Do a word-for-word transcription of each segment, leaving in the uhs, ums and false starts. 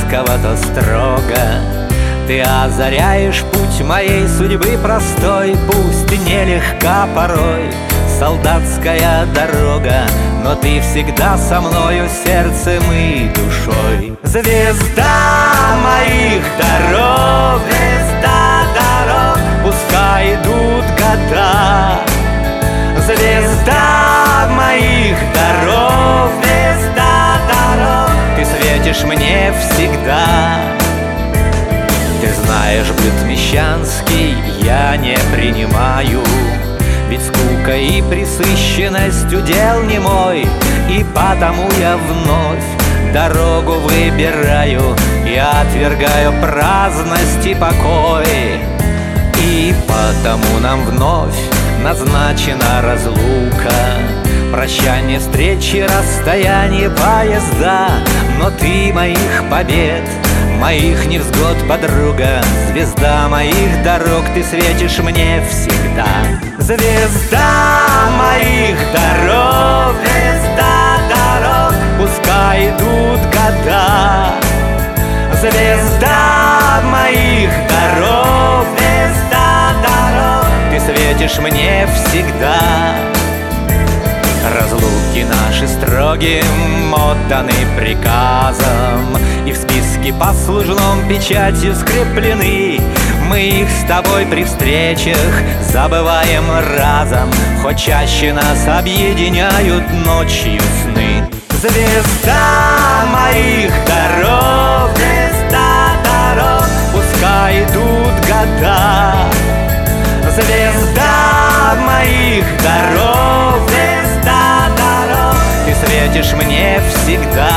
ласково, то строго. Ты озаряешь путь моей судьбы простой. Пусть нелегка порой солдатская дорога, но ты всегда со мною сердцем и душой. Звезда моих дорог, звезда дорог, пускай идут года. Звезда моих дорог, звезда дорог, ты светишь мне всегда. Ты знаешь, быт мещанский я не принимаю, ведь скука и пресыщенность удел не мой, и потому я вновь дорогу выбираю и отвергаю праздность и покой. И потому нам вновь назначена разлука, прощание, встречи, расстояние, поезда. Но ты моих побед, моих невзгод подруга, звезда моих дорог, ты светишь мне всегда. Звезда моих дорог, звезда дорог, пускай идут года. Звезда моих дорог, звезда дорог, ты светишь мне всегда. Разлуки наши строгим отданы приказом, и в списке послужном печатью скреплены. Мы их с тобой при встречах забываем разом, хоть чаще нас объединяют ночью сны. Звезда моих дорог, звезда дорог, пускай идут года. Звезда моих дорог, звезда дорог, ты светишь мне всегда.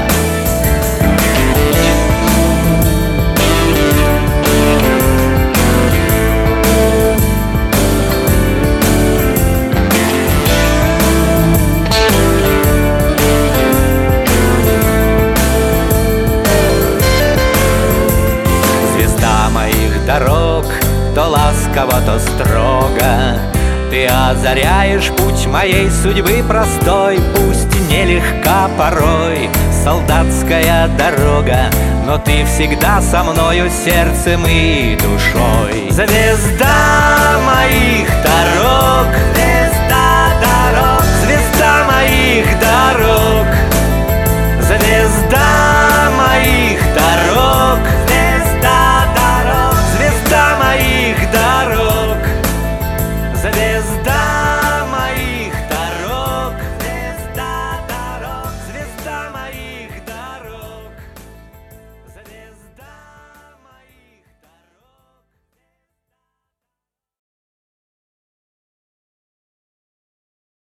Звезда моих дорог, то ласково, то строго, ты озаряешь путь моей судьбы простой. Пусть нелегка порой солдатская дорога, но ты всегда со мною сердцем и душой. Звезда моих дорог, звезда дорог, звезда моих дорог, звезда моих дорог, звезда дорог, звезда моих дорог, звезда моих дорог, звезда дорог, звезда моих дорог, звезда моих дорог.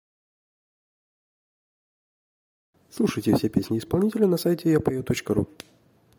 Слушайте все песни исполнителя на сайте я пою точка ру.